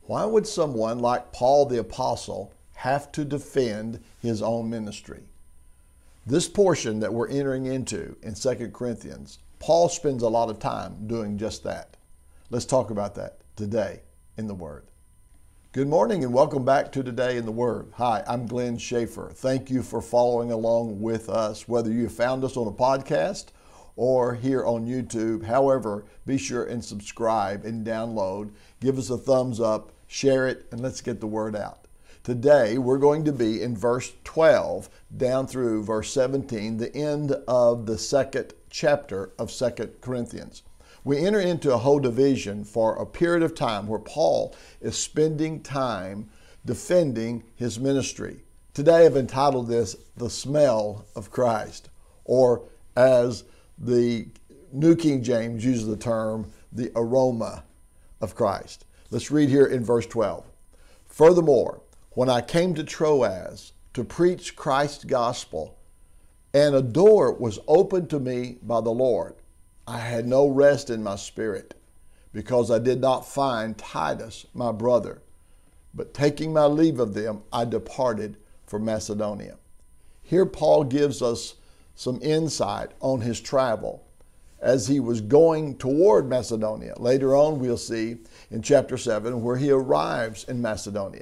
Why would someone like Paul the Apostle have to defend his own ministry? This portion that we're entering into in 2 Corinthians, Paul spends a lot of time doing just that. Let's talk about that today in the Word. Good morning and welcome back to Today in the Word. Hi, I'm Glenn Schaefer. Thank you for following along with us, whether you found us on a podcast or here on YouTube. However, be sure and subscribe and download. Give us a thumbs up, share it, and let's get the word out. Today, we're going to be in verse 12 down through verse 17, the end of the second chapter of 2 Corinthians. We enter into a whole division for a period of time where Paul is spending time defending his ministry. Today, I've entitled this, The Smell of Christ, or as the New King James uses the term, the aroma of Christ. Let's read here in verse 12. Furthermore, when I came to Troas to preach Christ's gospel, and a door was opened to me by the Lord, I had no rest in my spirit, because I did not find Titus, my brother. But taking my leave of them, I departed for Macedonia. Here Paul gives us some insight on his travel as he was going toward Macedonia. Later on, we'll see in chapter 7 where he arrives in Macedonia.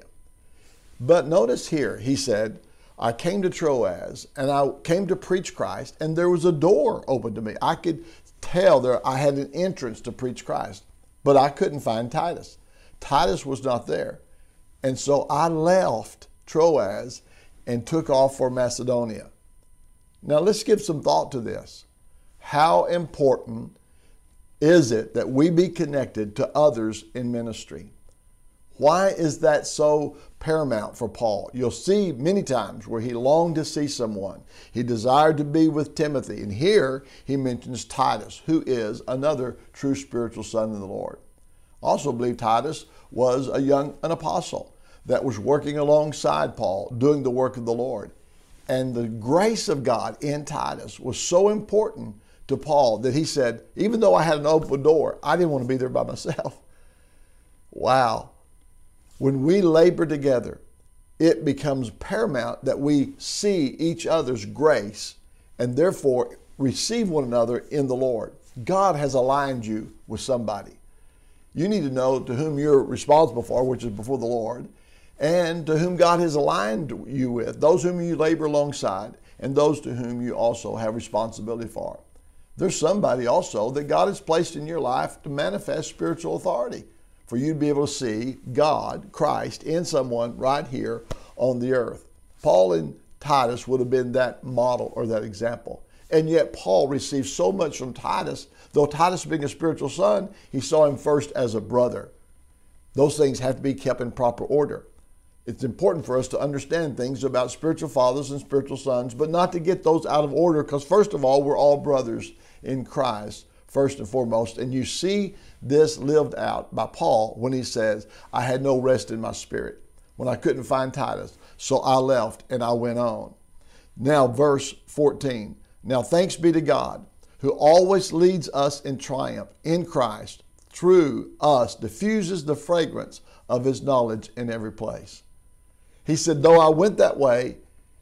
But notice here, he said, I came to Troas and I came to preach Christ, and there was a door open to me. I could tell I had an entrance to preach Christ, but I couldn't find Titus. Titus was not there. And so I left Troas and took off for Macedonia. Now let's give some thought to this. How important is it that we be connected to others in ministry? Why is that so paramount for Paul? You'll see many times where he longed to see someone. He desired to be with Timothy. And here he mentions Titus, who is another true spiritual son of the Lord. I also believe Titus was an apostle that was working alongside Paul, doing the work of the Lord. And the grace of God in Titus was so important to Paul that he said, even though I had an open door, I didn't want to be there by myself. Wow. When we labor together, it becomes paramount that we see each other's grace and therefore receive one another in the Lord. God has aligned you with somebody. You need to know to whom you're responsible for, which is before the Lord, and to whom God has aligned you with, those whom you labor alongside, and those to whom you also have responsibility for. There's somebody also that God has placed in your life to manifest spiritual authority, for you to be able to see God, Christ, in someone right here on the earth. Paul and Titus would have been that model or that example. And yet Paul received so much from Titus. Though Titus being a spiritual son, he saw him first as a brother. Those things have to be kept in proper order. It's important for us to understand things about spiritual fathers and spiritual sons, but not to get those out of order, because first of all, we're all brothers in Christ, first and foremost. And you see this lived out by Paul when he says, I had no rest in my spirit when I couldn't find Titus. So I left and I went on. Now, verse 14. Now thanks be to God, who always leads us in triumph in Christ, through us diffuses the fragrance of his knowledge in every place. He said, though I went that way,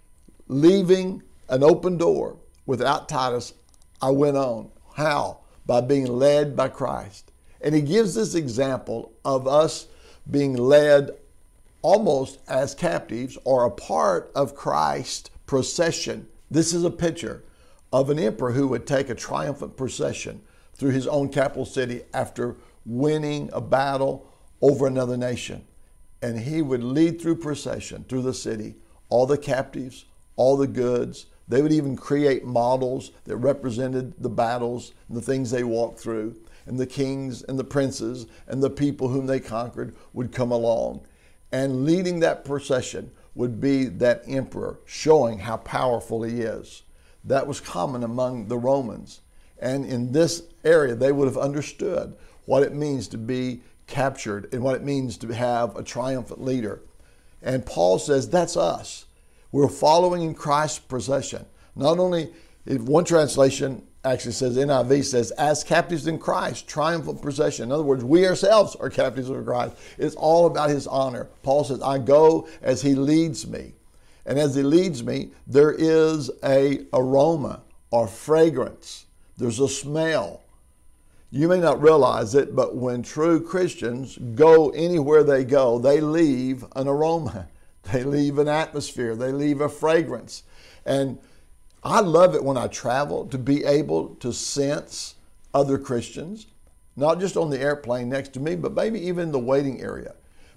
leaving an open door without Titus, I went on. How? By being led by Christ. And he gives this example of us being led almost as captives or a part of Christ's procession. This is a picture of an emperor who would take a triumphant procession through his own capital city after winning a battle over another nation. And he would lead through procession through the city, all the captives, all the goods. They would even create models that represented the battles and the things they walked through. And the kings and the princes and the people whom they conquered would come along. And leading that procession would be that emperor, showing how powerful he is. That was common among the Romans. And in this area, they would have understood what it means to be captured and what it means to have a triumphant leader. And Paul says that's us. We're following in Christ's procession. Not only, in one translation, actually says, NIV says, as captives in Christ, triumphal procession. In other words, we ourselves are captives of Christ. It's all about his honor. Paul says, I go as he leads me. And as he leads me, there is a aroma or fragrance. There's a smell. You may not realize it, but when true Christians go anywhere they go, they leave an aroma. They leave an atmosphere. They leave a fragrance. And I love it when I travel to be able to sense other Christians, not just on the airplane next to me, but maybe even in the waiting area.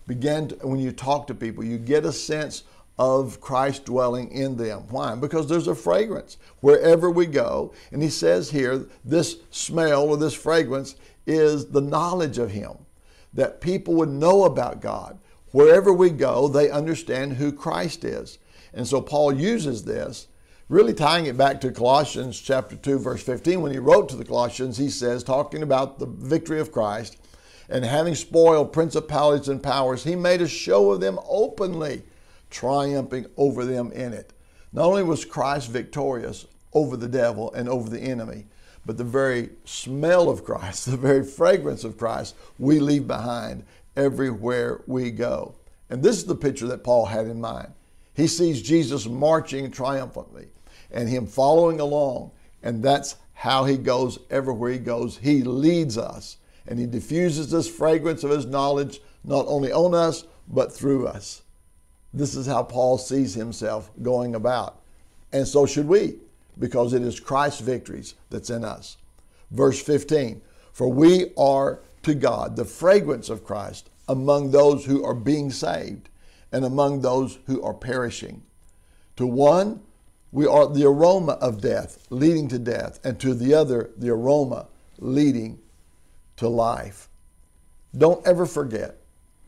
When you talk to people, you get a sense of Christ dwelling in them. Why? Because there's a fragrance wherever we go. And he says here, this smell or this fragrance is the knowledge of him, that people would know about God. Wherever we go, they understand who Christ is. And so Paul uses this, really tying it back to Colossians chapter 2, verse 15. When he wrote to the Colossians, he says, talking about the victory of Christ, and having spoiled principalities and powers, he made a show of them openly, triumphing over them in it. Not only was Christ victorious over the devil and over the enemy, but the very smell of Christ, the very fragrance of Christ, we leave behind everywhere we go. And this is the picture that Paul had in mind. He sees Jesus marching triumphantly and him following along. And that's how he goes everywhere he goes. He leads us and he diffuses this fragrance of his knowledge, not only on us, but through us. This is how Paul sees himself going about. And so should we, because it is Christ's victories that's in us. Verse 15, for we are to God the fragrance of Christ among those who are being saved and among those who are perishing. To one, we are the aroma of death, leading to death, and to the other, the aroma leading to life. Don't ever forget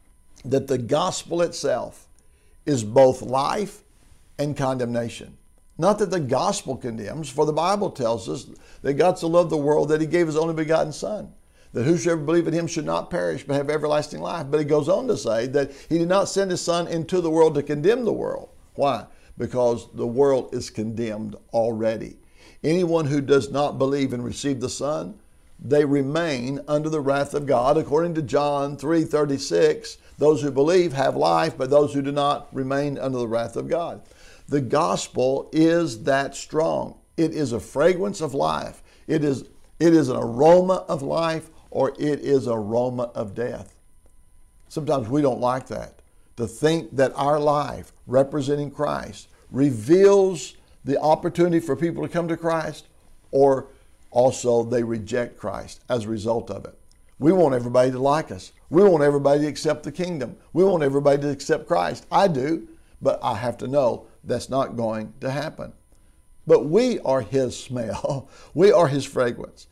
that the gospel itself is both life and condemnation. Not that the gospel condemns, for the Bible tells us that God so loved the world that he gave his only begotten Son, that whosoever believe in him should not perish but have everlasting life. But he goes on to say that he did not send his Son into the world to condemn the world. Why? Because the world is condemned already. Anyone who does not believe and receive the Son, they remain under the wrath of God. According to John 3:36, those who believe have life, but those who do not remain under the wrath of God. The gospel is that strong. It is a fragrance of life. It is an aroma of life, or it is an aroma of death. Sometimes we don't like that. To think that our life representing Christ reveals the opportunity for people to come to Christ, or also they reject Christ as a result of it. We want everybody to like us. We want everybody to accept the kingdom. We want everybody to accept Christ. I do, but I have to know that's not going to happen. But we are his smell. We are his fragrance.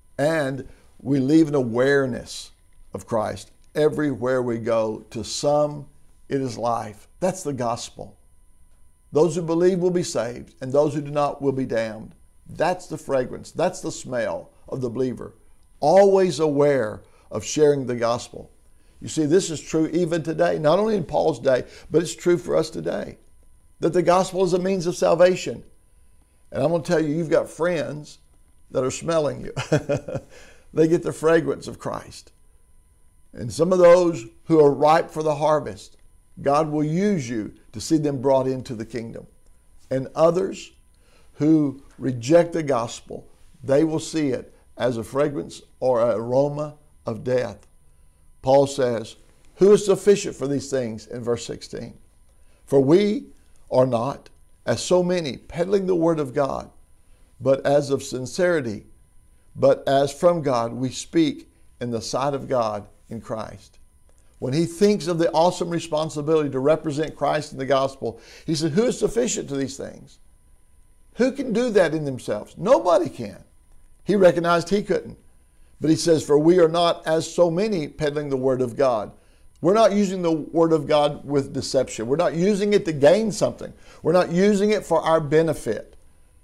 And we leave an awareness of Christ everywhere we go. To some, it is life. That's the gospel. Those who believe will be saved, and those who do not will be damned. That's the fragrance. That's the smell of the believer. Always aware of sharing the gospel. You see, this is true even today, not only in Paul's day, but it's true for us today, that the gospel is a means of salvation. And I'm going to tell you, you've got friends that are smelling you. They get the fragrance of Christ. And some of those who are ripe for the harvest, God will use you to see them brought into the kingdom. And others who reject the gospel, they will see it as a fragrance or an aroma of death. Paul says, who is sufficient for these things in verse 16? For we are not, as so many, peddling the word of God, but as of sincerity, but as from God we speak in the sight of God in Christ. When he thinks of the awesome responsibility to represent Christ in the gospel, he said, who is sufficient to these things? Who can do that in themselves? Nobody can. He recognized he couldn't. But he says, for we are not as so many peddling the word of God. We're not using the word of God with deception. We're not using it to gain something. We're not using it for our benefit.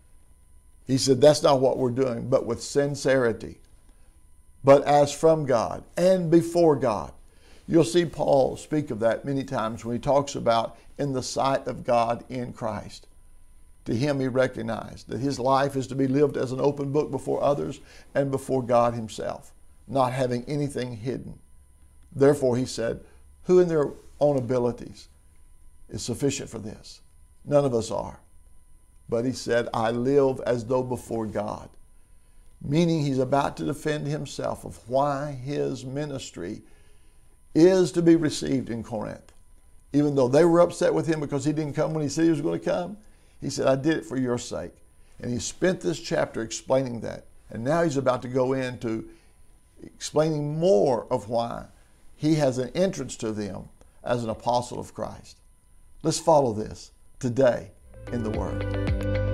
He said, that's not what we're doing, but with sincerity. But as from God and before God. You'll see Paul speak of that many times when he talks about in the sight of God in Christ. To him, he recognized that his life is to be lived as an open book before others and before God himself, not having anything hidden. Therefore, he said, who in their own abilities is sufficient for this? None of us are. But he said, I live as though before God. Meaning he's about to defend himself of why his ministry is to be received in Corinth. Even though they were upset with him because he didn't come when he said he was going to come, he said, I did it for your sake. And he spent this chapter explaining that. And now he's about to go into explaining more of why he has an entrance to them as an apostle of Christ. Let's follow this today in the Word.